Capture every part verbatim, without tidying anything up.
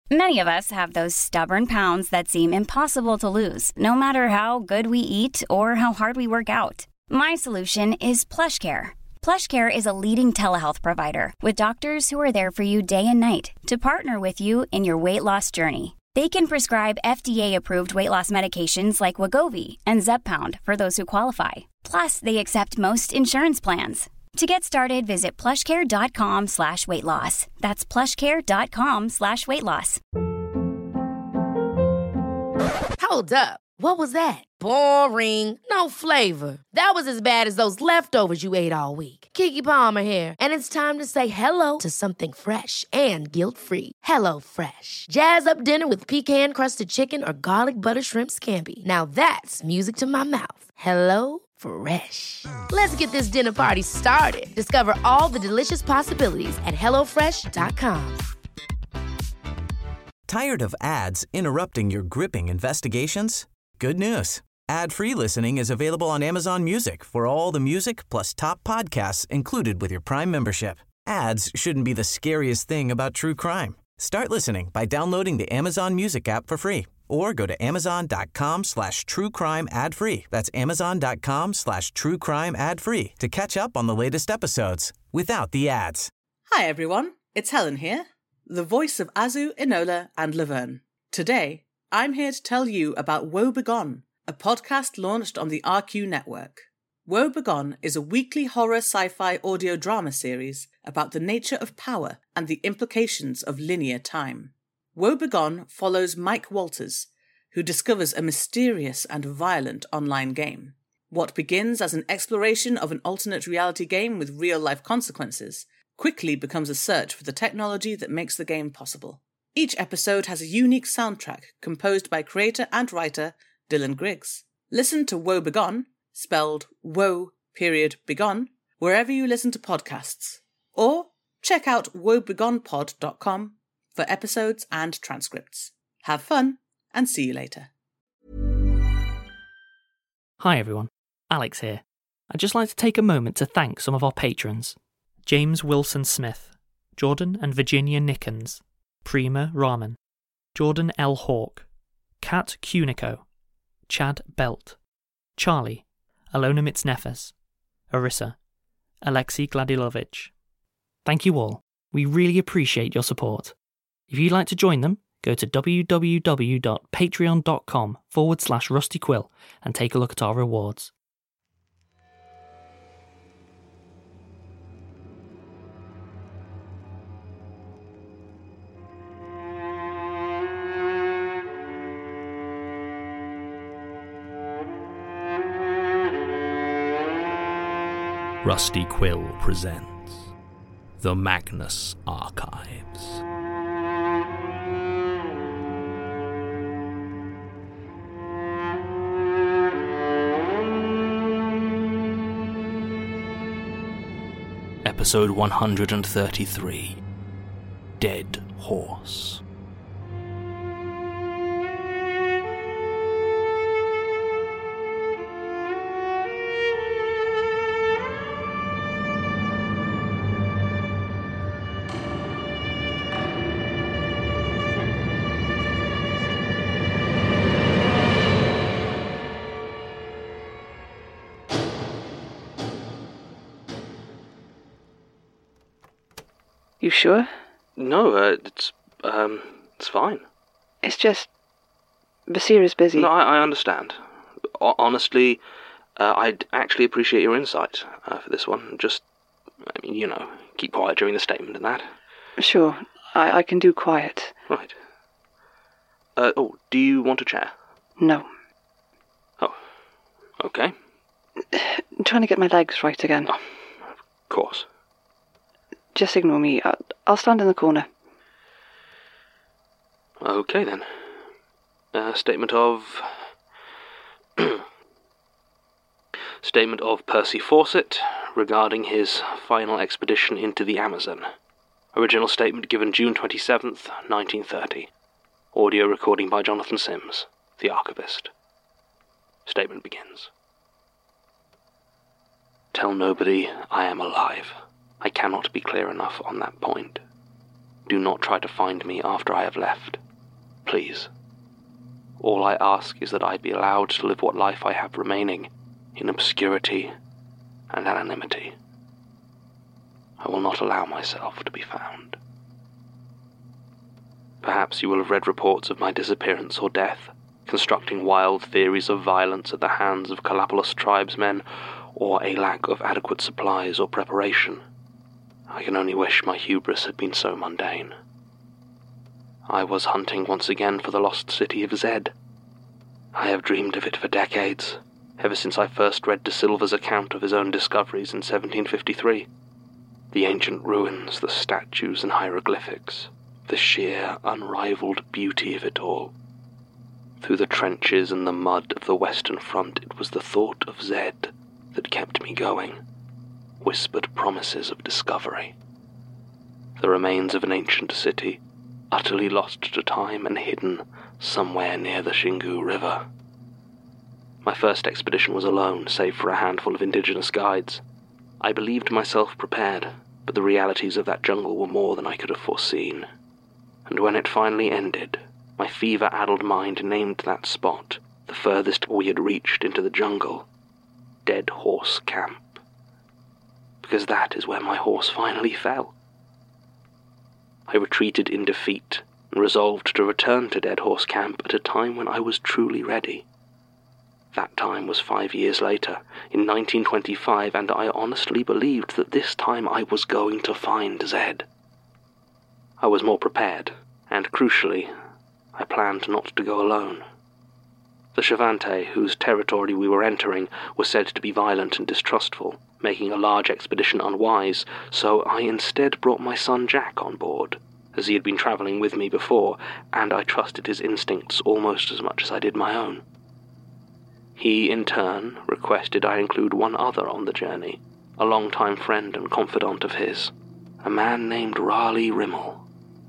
Many of us have those stubborn pounds that seem impossible to lose, no matter how good we eat or how hard we work out. My solution is PlushCare. PlushCare is a leading telehealth provider with doctors who are there for you day and night to partner with you in your weight loss journey. They can prescribe F D A-approved weight loss medications like Wegovy and Zepbound for those who qualify. Plus, they accept most insurance plans. To get started, visit plushcare.com slash weight loss. That's plushcare.com slash weight loss. Hold up. What was that? Boring. No flavor. That was as bad as those leftovers you ate all week. Keke Palmer here. And it's time to say hello to something fresh and guilt-free. Hello Fresh. Jazz up dinner with pecan-crusted chicken or garlic butter shrimp scampi. Now that's music to my mouth. Hello Fresh. Let's get this dinner party started. Discover all the delicious possibilities at hello fresh dot com. Tired of ads interrupting your gripping investigations? Good news. Ad-free listening is available on Amazon Music for all the music plus top podcasts included with your Prime membership. Ads shouldn't be the scariest thing about true crime. Start listening by downloading the Amazon Music app for free or go to amazon.com slash true crime ad free. That's amazon.com slash true crime ad free to catch up on the latest episodes without the ads. Hi everyone, it's Helen here, the voice of Azu, Enola and Laverne. Today, I'm here to tell you about Woe Begone, a podcast launched on the R Q network. Woe Begone is a weekly horror sci-fi audio drama series about the nature of power and the implications of linear time. Woe Begone follows Mike Walters, who discovers a mysterious and violent online game. What begins as an exploration of an alternate reality game with real-life consequences quickly becomes a search for the technology that makes the game possible. Each episode has a unique soundtrack composed by creator and writer Dylan Griggs. Listen to Woe Begone, spelled Woe period Begone, wherever you listen to podcasts. Or check out woe begone pod dot com for episodes and transcripts. Have fun, and see you later. Hi everyone, Alex here. I'd just like to take a moment to thank some of our patrons. James Wilson Smith, Jordan and Virginia Nickens, Prima Rahman, Jordan L. Hawke, Kat Cunico, Chad Belt, Charlie, Alona Mitznefes, Arissa, Alexei Gladilovich. Thank you all. We really appreciate your support. If you'd like to join them, go to www.patreon.com forward slash Rusty Quill and take a look at our rewards. Rusty Quill presents The Magnus Archives. Episode one hundred thirty-three, Dead Horse. You sure? No, uh, it's, um, it's fine. It's just... Basir is busy. No, I, I understand. O- honestly, uh, I'd actually appreciate your insight uh, for this one. Just, I mean, you know, keep quiet during the statement and that. Sure, I, I can do quiet. Right. Uh, oh, do you want a chair? No. Oh, okay. I'm trying to get my legs right again. Oh, of course. Just ignore me. I'll, I'll stand in the corner. Okay, then. Uh, statement of... statement of Percy Fawcett regarding his final expedition into the Amazon. Original statement given June twenty-seventh, nineteen thirty. Audio recording by Jonathan Sims, the archivist. Statement begins. Tell nobody I am alive. I cannot be clear enough on that point. do not try to find me after I have left. Please. All I ask is that I be allowed to live what life I have remaining in obscurity and anonymity. I will not allow myself to be found. Perhaps you will have read reports of my disappearance or death, constructing wild theories of violence at the hands of Kalapalus tribesmen, or a lack of adequate supplies or preparation. I can only wish my hubris had been so mundane. I was hunting once again for the lost city of Zed. I have dreamed of it for decades, ever since I first read De Silva's account of his own discoveries in seventeen fifty-three. The ancient ruins, the statues and hieroglyphics, the sheer, unrivaled beauty of it all. Through the trenches and the mud of the Western Front, it was the thought of Zed that kept me going, whispered promises of discovery. The remains of an ancient city, utterly lost to time and hidden somewhere near the Xingu River. My first expedition was alone, save for a handful of indigenous guides. I believed myself prepared, but the realities of that jungle were more than I could have foreseen. And when it finally ended, my fever-addled mind named that spot, the furthest we had reached into the jungle, Dead Horse Camp. Because that is where my horse finally fell. I retreated in defeat and resolved to return to Dead Horse Camp at a time when I was truly ready. That time was five years later, in nineteen twenty-five, and I honestly believed that this time I was going to find Zed. I was more prepared, and crucially, I planned not to go alone. The Shavante, whose territory we were entering, was said to be violent and distrustful, making a large expedition unwise, so I instead brought my son Jack on board, as he had been travelling with me before, and I trusted his instincts almost as much as I did my own. He, in turn, requested I include one other on the journey, a long-time friend and confidant of his, a man named Raleigh Rimmel.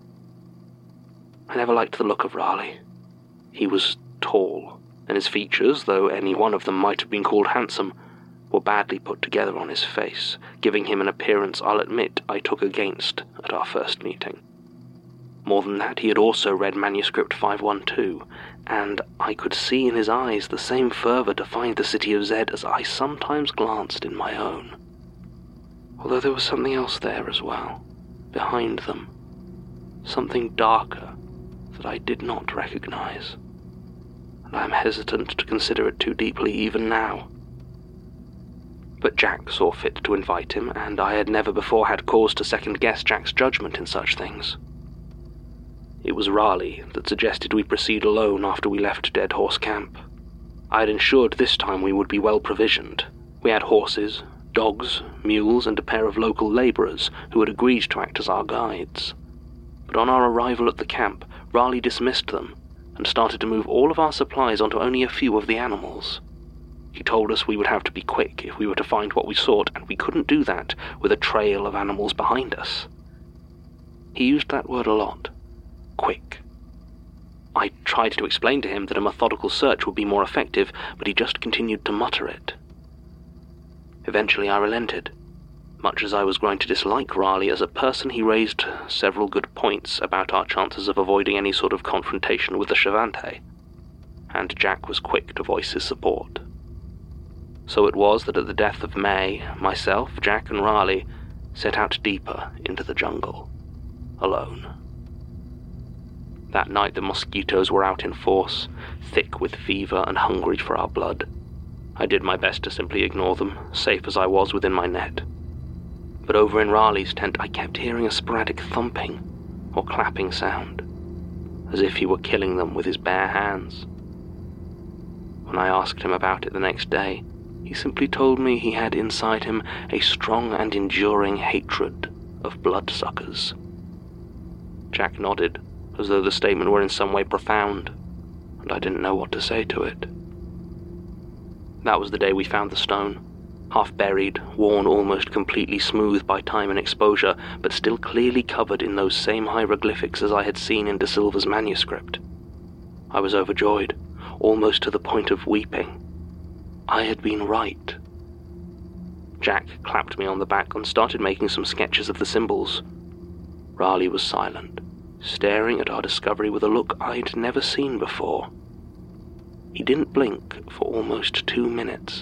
I never liked the look of Raleigh. He was tall, and his features, though any one of them might have been called handsome, were badly put together on his face, giving him an appearance I'll admit I took against at our first meeting. More than that, he had also read Manuscript five one two, and I could see in his eyes the same fervour to find the city of Zed as I sometimes glanced in my own. Although there was something else there as well, behind them, something darker that I did not recognise, and I am hesitant to consider it too deeply even now. But Jack saw fit to invite him, and I had never before had cause to second-guess Jack's judgment in such things. It was Raleigh that suggested we proceed alone after we left Dead Horse Camp. I had ensured this time we would be well provisioned. We had horses, dogs, mules, and a pair of local labourers who had agreed to act as our guides. But on our arrival at the camp, Raleigh dismissed them and started to move all of our supplies onto only a few of the animals. He told us we would have to be quick if we were to find what we sought, and we couldn't do that with a trail of animals behind us. He used that word a lot. Quick. I tried to explain to him that a methodical search would be more effective, but he just continued to mutter it. Eventually I relented. Much as I was growing to dislike Raleigh as a person, he raised several good points about our chances of avoiding any sort of confrontation with the Shavante, and Jack was quick to voice his support. So it was that at the death of May, myself, Jack, and Raleigh set out deeper into the jungle, alone. That night the mosquitoes were out in force, thick with fever and hungry for our blood. I did my best to simply ignore them, safe as I was within my net. But over in Raleigh's tent I kept hearing a sporadic thumping or clapping sound, as if he were killing them with his bare hands. When I asked him about it the next day, he simply told me he had inside him a strong and enduring hatred of bloodsuckers. Jack nodded, as though the statement were in some way profound, and I didn't know what to say to it. That was the day we found the stone, half buried, worn almost completely smooth by time and exposure, but still clearly covered in those same hieroglyphics as I had seen in De Silva's manuscript. I was overjoyed, almost to the point of weeping. I had been right. Jack clapped me on the back and started making some sketches of the symbols. Raleigh was silent, staring at our discovery with a look I'd never seen before. He didn't blink for almost two minutes.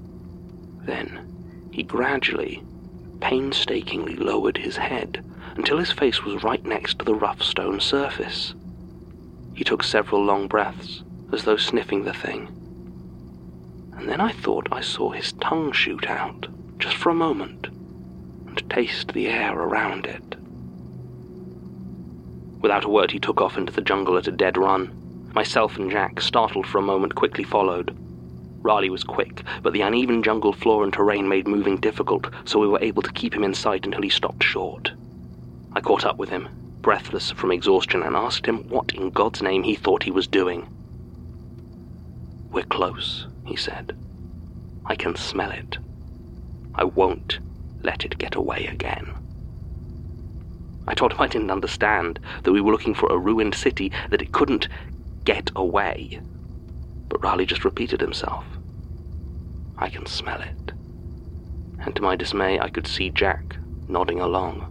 Then, he gradually, painstakingly lowered his head until his face was right next to the rough stone surface. He took several long breaths, as though sniffing the thing. And then I thought I saw his tongue shoot out, just for a moment, and taste the air around it. Without a word, he took off into the jungle at a dead run. Myself and Jack, startled for a moment, quickly followed. Raleigh was quick, but the uneven jungle floor and terrain made moving difficult, so we were able to keep him in sight until he stopped short. I caught up with him, breathless from exhaustion, and asked him what in God's name he thought he was doing. "We're close," he said. "I can smell it. I won't let it get away again." I told him I didn't understand, that we were looking for a ruined city, that it couldn't get away. But Raleigh just repeated himself. "I can smell it." And to my dismay, I could see Jack nodding along.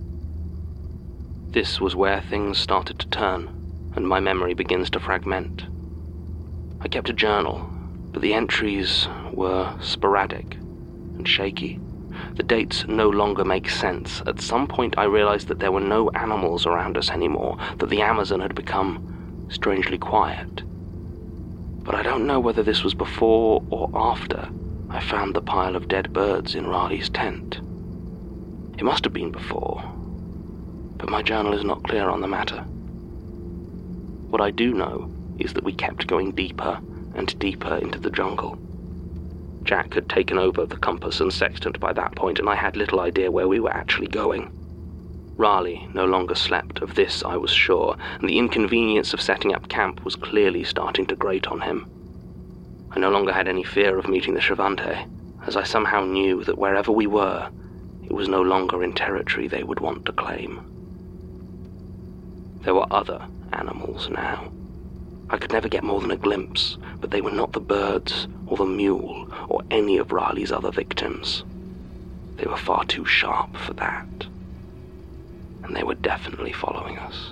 This was where things started to turn, and my memory begins to fragment. I kept a journal, but the entries were sporadic and shaky. The dates no longer make sense. At some point I realized that there were no animals around us anymore, that the Amazon had become strangely quiet. But I don't know whether this was before or after I found the pile of dead birds in Raleigh's tent. It must have been before, but my journal is not clear on the matter. What I do know is that we kept going deeper and deeper into the jungle. Jack had taken over the compass and sextant by that point, and I had little idea where we were actually going. Raleigh no longer slept, of this I was sure, and the inconvenience of setting up camp was clearly starting to grate on him. I no longer had any fear of meeting the Shavante, as I somehow knew that wherever we were, it was no longer in territory they would want to claim. There were other animals now. I could never get more than a glimpse, but they were not the birds, or the mule, or any of Raleigh's other victims. They were far too sharp for that. And they were definitely following us.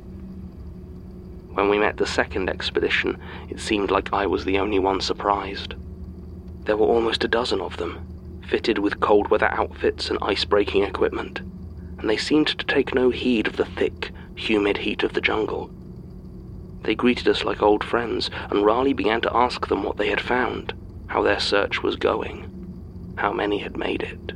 When we met the second expedition, it seemed like I was the only one surprised. There were almost a dozen of them, fitted with cold weather outfits and ice-breaking equipment, and they seemed to take no heed of the thick, humid heat of the jungle. They greeted us like old friends, and Raleigh began to ask them what they had found, how their search was going, how many had made it.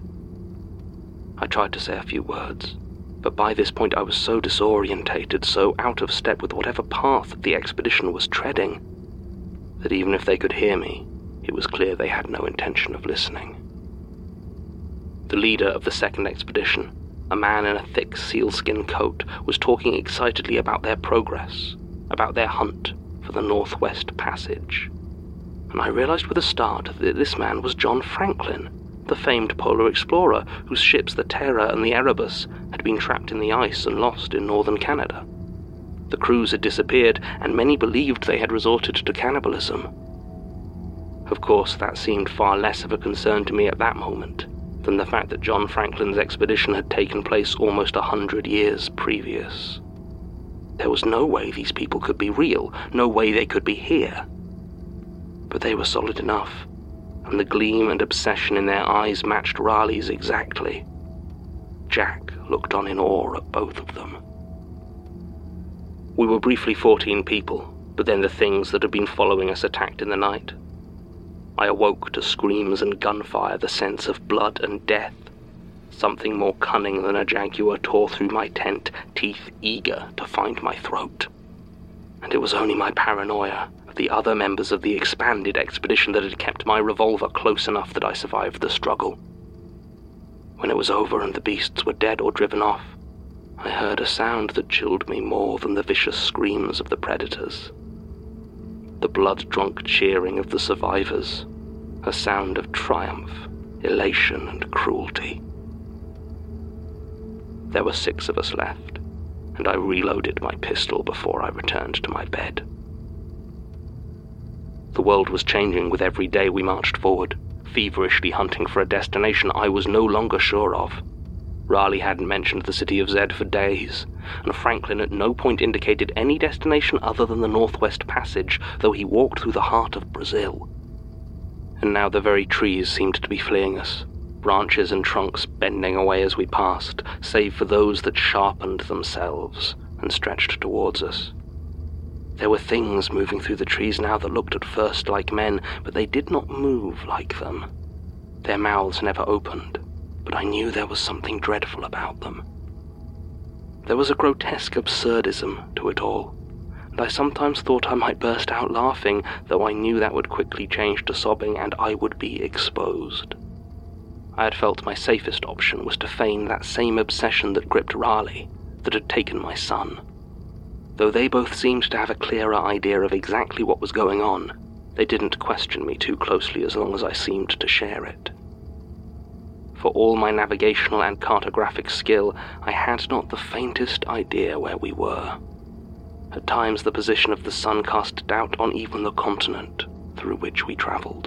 I tried to say a few words, but by this point I was so disorientated, so out of step with whatever path the expedition was treading, that even if they could hear me, it was clear they had no intention of listening. The leader of the second expedition, a man in a thick sealskin coat, was talking excitedly about their progress, about their hunt for the Northwest Passage. And I realized with a start that this man was John Franklin, the famed polar explorer whose ships, the Terror and the Erebus, had been trapped in the ice and lost in northern Canada. The crews had disappeared, and many believed they had resorted to cannibalism. Of course, that seemed far less of a concern to me at that moment than the fact that John Franklin's expedition had taken place almost a hundred years previous. There was no way these people could be real, no way they could be here. But they were solid enough, and the gleam and obsession in their eyes matched Raleigh's exactly. Jack looked on in awe at both of them. We were briefly fourteen people, but then the things that had been following us attacked in the night. I awoke to screams and gunfire, the sense of blood and death. Something more cunning than a jaguar tore through my tent, teeth eager to find my throat. And it was only my paranoia of the other members of the expanded expedition that had kept my revolver close enough that I survived the struggle. When it was over and the beasts were dead or driven off, I heard a sound that chilled me more than the vicious screams of the predators. The blood-drunk cheering of the survivors, a sound of triumph, elation, and cruelty. There were six of us left, and I reloaded my pistol before I returned to my bed. The world was changing with every day we marched forward, feverishly hunting for a destination I was no longer sure of. Raleigh hadn't mentioned the city of Zed for days, and Franklin at no point indicated any destination other than the Northwest Passage, though he walked through the heart of Brazil. And now the very trees seemed to be fleeing us, branches and trunks bending away as we passed, save for those that sharpened themselves and stretched towards us. There were things moving through the trees now that looked at first like men, but they did not move like them. Their mouths never opened, but I knew there was something dreadful about them. There was a grotesque absurdism to it all, and I sometimes thought I might burst out laughing, though I knew that would quickly change to sobbing and I would be exposed. I had felt my safest option was to feign that same obsession that gripped Raleigh, that had taken my son. Though they both seemed to have a clearer idea of exactly what was going on, they didn't question me too closely as long as I seemed to share it. For all my navigational and cartographic skill, I had not the faintest idea where we were. At times the position of the sun cast doubt on even the continent through which we travelled.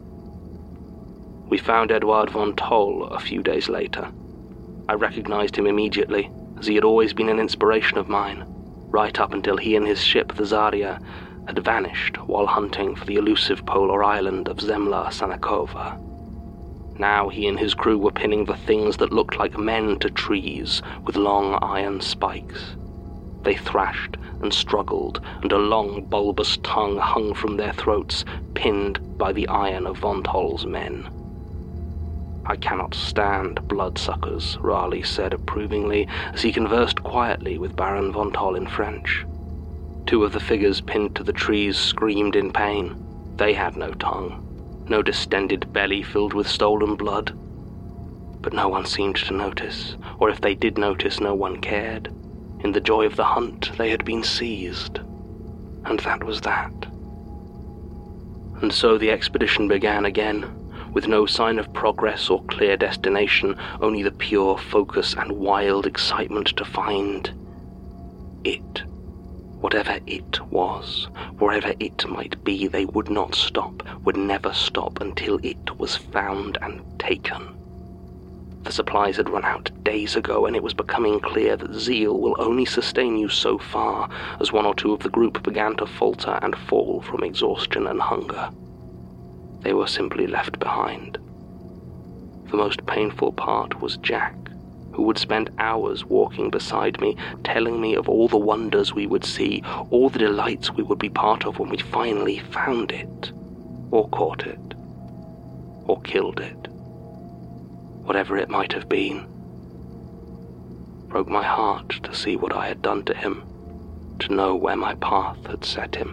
We found Edward von Toll a few days later. I recognized him immediately, as he had always been an inspiration of mine, right up until he and his ship, the Zarya, had vanished while hunting for the elusive polar island of Zemla Sanakova. Now he and his crew were pinning the things that looked like men to trees with long iron spikes. They thrashed and struggled, and a long bulbous tongue hung from their throats, pinned by the iron of Von Toll's men. "I cannot stand bloodsuckers," Raleigh said approvingly, as he conversed quietly with Baron Von Toll in French. Two of the figures pinned to the trees screamed in pain. They had no tongue, no distended belly filled with stolen blood. But no one seemed to notice, or if they did notice, no one cared. In the joy of the hunt, they had been seized. And that was that. And so the expedition began again, with no sign of progress or clear destination, only the pure focus and wild excitement to find it. Whatever it was, wherever it might be, they would not stop, would never stop until it was found and taken. The supplies had run out days ago, and it was becoming clear that zeal will only sustain you so far, as one or two of the group began to falter and fall from exhaustion and hunger. They were simply left behind. The most painful part was Jack, who would spend hours walking beside me, telling me of all the wonders we would see, all the delights we would be part of when we finally found it, or caught it, or killed it. Whatever it might have been. Broke my heart to see what I had done to him, to know where my path had set him.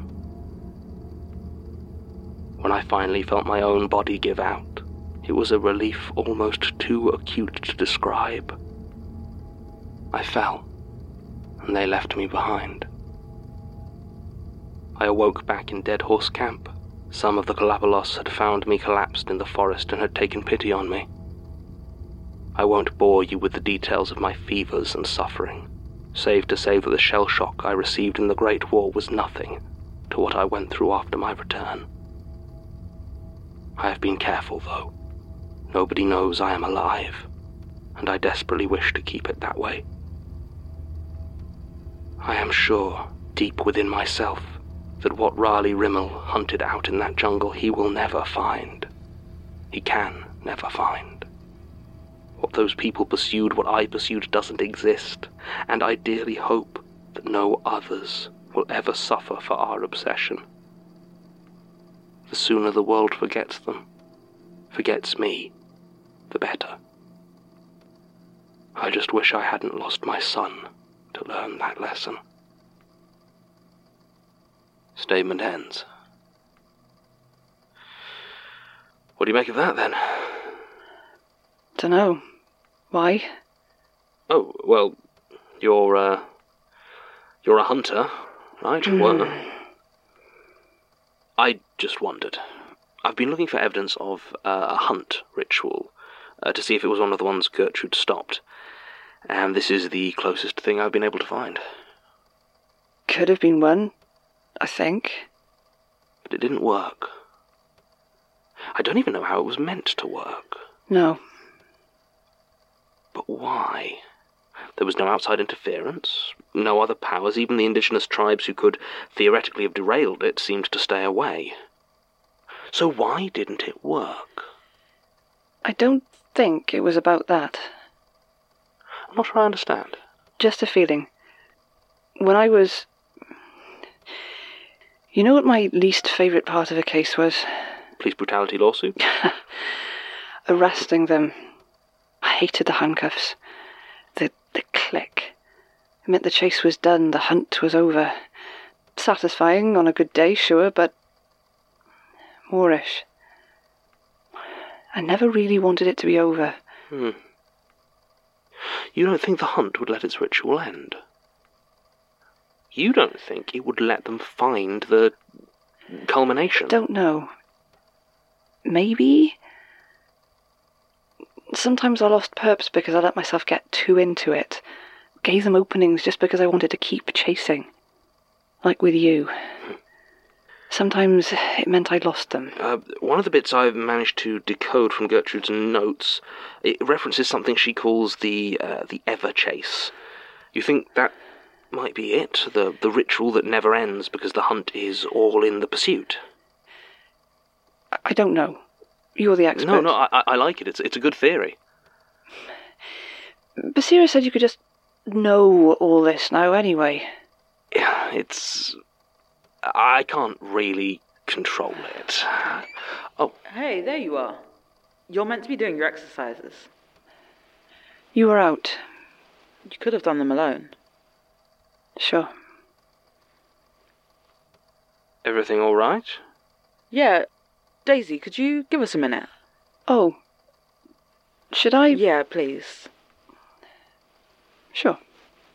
When I finally felt my own body give out, it was a relief almost too acute to describe. I fell, and they left me behind. I awoke back in Dead Horse Camp. Some of the Kalabalos had found me collapsed in the forest and had taken pity on me. I won't bore you with the details of my fevers and suffering, save to say that the shell shock I received in the Great War was nothing to what I went through after my return. I have been careful, though. Nobody knows I am alive, and I desperately wish to keep it that way. I am sure, deep within myself, that what Raleigh Rimmel hunted out in that jungle he will never find. He can never find. What those people pursued, what I pursued, doesn't exist, and I dearly hope that no others will ever suffer for our obsession. The sooner the world forgets them, forgets me, the better. I just wish I hadn't lost my son to learn that lesson. Statement ends. What do you make of that, then? Dunno. Why? Oh, well, you're, uh... You're a hunter, right? Mm. Well, I just wondered. I've been looking for evidence of uh, a hunt ritual uh, to see if it was one of the ones Gertrude stopped. And this is the closest thing I've been able to find. Could have been one, I think. But it didn't work. I don't even know how it was meant to work. No. But why? There was no outside interference, no other powers. Even the indigenous tribes who could theoretically have derailed it seemed to stay away. So why didn't it work? I don't think it was about that. I'm not sure I understand. Just a feeling. When I was... You know what my least favourite part of a case was? Police brutality lawsuit? Arresting them. I hated the handcuffs. The, the click. It meant the chase was done, the hunt was over. Satisfying on a good day, sure, but... Moorish. I never really wanted it to be over. Hmm. You don't think the hunt would let its ritual end? You don't think it would let them find the culmination? Don't know. Maybe? Sometimes I lost purpose because I let myself get too into it. Gave them openings just because I wanted to keep chasing. Like with you. Sometimes it meant I lost them. Uh, one of the bits I've managed to decode from Gertrude's notes, it references something she calls the uh, the ever chase. You think that might be it? The, the ritual that never ends because the hunt is all in the pursuit? I don't know. You're the expert. No, no, I, I like it. It's, it's a good theory. Basira said you could just know all this now anyway. Yeah, it's... I can't really control it. Oh. Hey, there you are. You're meant to be doing your exercises. You were out. You could have done them alone. Sure. Everything all right? Yeah. Daisy, could you give us a minute? Oh. Should I? Yeah, please. Sure.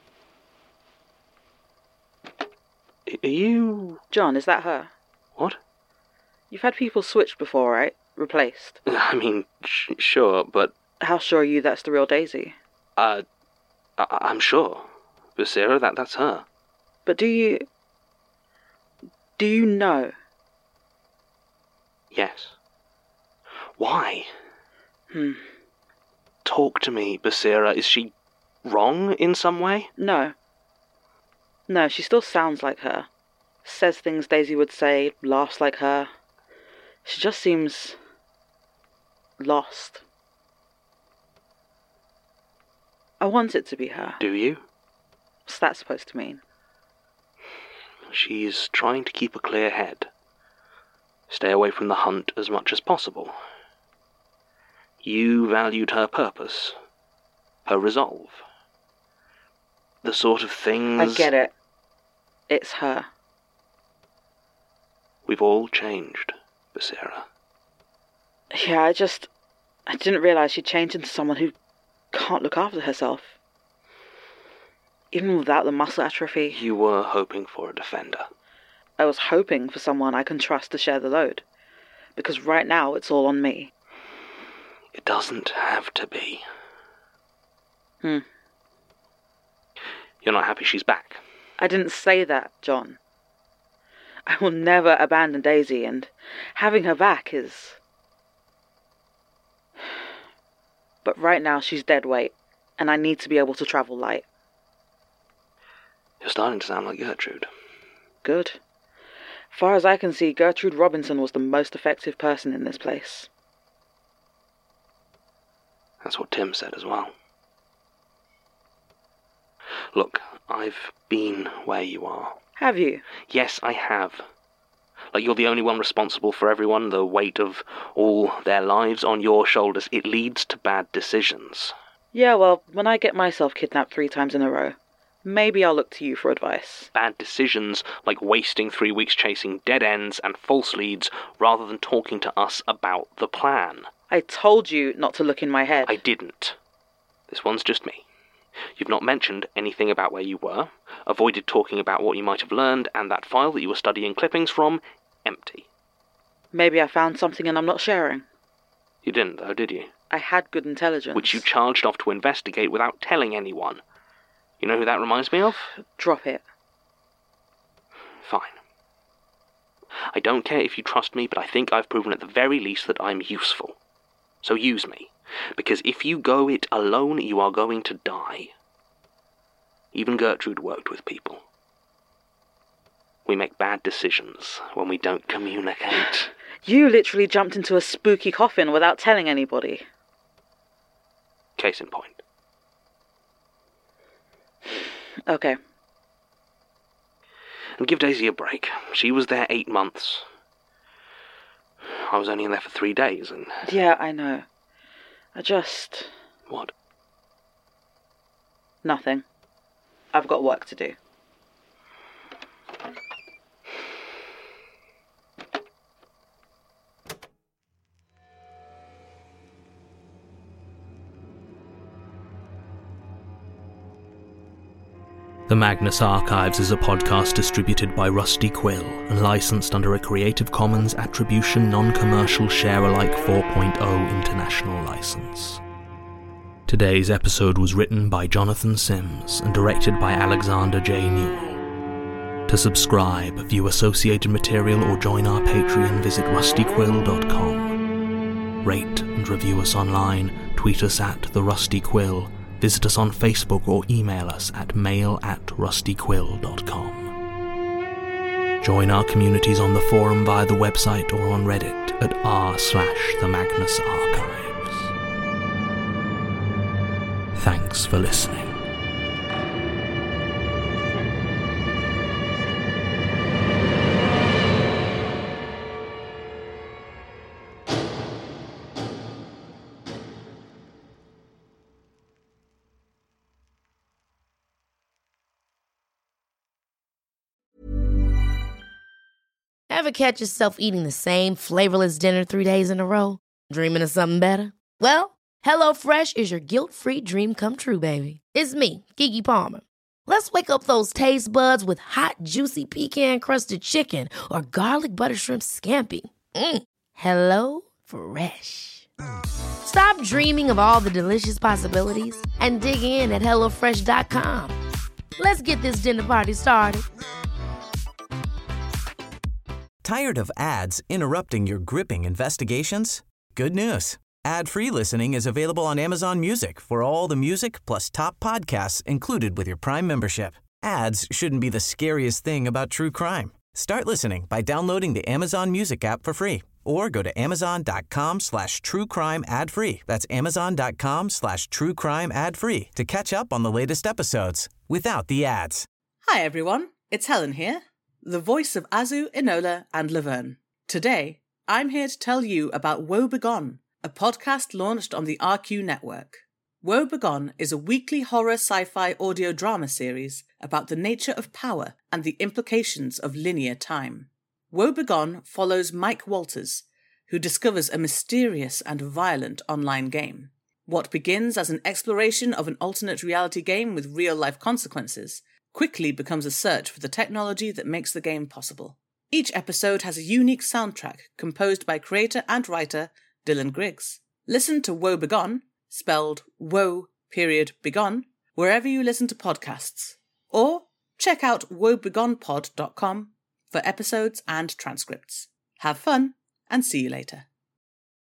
Are you... John, is that her? What? You've had people switched before, right? Replaced. I mean, sh- sure, but... How sure are you that's the real Daisy? Uh, I- I'm sure. Basira, that that's her. But do you... Do you know? Yes. Why? Hmm. Talk to me, Basira. Is she wrong in some way? No. No, she still sounds like her. Says things Daisy would say, laughs like her. She just seems... lost. I want it to be her. Do you? What's that supposed to mean? She's trying to keep a clear head. Stay away from the hunt as much as possible. You valued her purpose. Her resolve. The sort of things... I get it. It's her. We've all changed, Basira. Yeah, I just... I didn't realise she'd changed into someone who can't look after herself. Even without the muscle atrophy. You were hoping for a defender. I was hoping for someone I can trust to share the load. Because right now it's all on me. It doesn't have to be. Hmm. You're not happy she's back? I didn't say that, John. I will never abandon Daisy, and having her back is... But right now she's dead weight, and I need to be able to travel light. You're starting to sound like Gertrude. Good. Far as I can see, Gertrude Robinson was the most effective person in this place. That's what Tim said as well. Look, I've been where you are. Have you? Yes, I have. Like, you're the only one responsible for everyone, the weight of all their lives on your shoulders. It leads to bad decisions. Yeah, well, when I get myself kidnapped three times in a row, maybe I'll look to you for advice. Bad decisions, like wasting three weeks chasing dead ends and false leads, rather than talking to us about the plan. I told you not to look in my head. I didn't. This one's just me. You've not mentioned anything about where you were, avoided talking about what you might have learned, and that file that you were studying clippings from, empty. Maybe I found something and I'm not sharing. You didn't, though, did you? I had good intelligence. Which you charged off to investigate without telling anyone. You know who that reminds me of? Drop it. Fine. I don't care if you trust me, but I think I've proven at the very least that I'm useful. So use me. Because if you go it alone, you are going to die. Even Gertrude worked with people. We make bad decisions when we don't communicate. You literally jumped into a spooky coffin without telling anybody. Case in point. Okay. And give Daisy a break. She was there eight months. I was only in there for three days, and... Yeah, I know. I just... What? Nothing. I've got work to do. The Magnus Archives is a podcast distributed by Rusty Quill and licensed under a Creative Commons Attribution Non-Commercial Share-alike four point oh International License. Today's episode was written by Jonathan Sims and directed by Alexander J. Newell. To subscribe, view associated material or join our Patreon, visit rusty quill dot com. Rate and review us online, tweet us at The Rusty Quill, visit us on Facebook or email us at mail at rusty quill dot com. Join our communities on the forum via the website or on Reddit at r slash the Magnus Archives. Thanks for listening. Ever catch yourself eating the same flavorless dinner three days in a row? Dreaming of something better? Well, HelloFresh is your guilt-free dream come true, baby. It's me, Keke Palmer. Let's wake up those taste buds with hot, juicy pecan-crusted chicken or garlic butter shrimp scampi. Mm. Hello Fresh. Stop dreaming of all the delicious possibilities and dig in at hello fresh dot com. Let's get this dinner party started. Tired of ads interrupting your gripping investigations? Good news. Ad-free listening is available on Amazon Music for all the music plus top podcasts included with your Prime membership. Ads shouldn't be the scariest thing about true crime. Start listening by downloading the Amazon Music app for free or go to amazon.com slash true crime ad free. That's amazon.com slash true crime ad free to catch up on the latest episodes without the ads. Hi everyone, it's Helen here, the voice of Azu, Enola and Laverne. Today, I'm here to tell you about Woe Begone, a podcast launched on the R Q network. Woe Begone is a weekly horror sci-fi audio drama series about the nature of power and the implications of linear time. Woe Begone follows Mike Walters, who discovers a mysterious and violent online game. What begins as an exploration of an alternate reality game with real-life consequences quickly becomes a search for the technology that makes the game possible. Each episode has a unique soundtrack composed by creator and writer Dylan Griggs. Listen to Woe Begone, spelled Woe period Begone, wherever you listen to podcasts. Or check out woe begone pod dot com for episodes and transcripts. Have fun, and see you later.